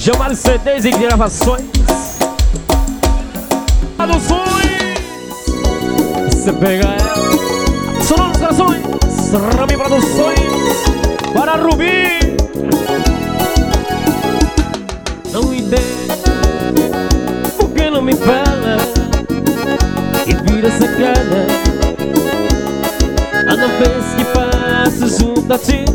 Chamar CDs e gravações. Produções. Você pega ela. Sonoros Corações. Rami Produções. Para Rubi. Não ideia. Por que não me fala? E vira essa cara. Cada vez que passo junto a ti.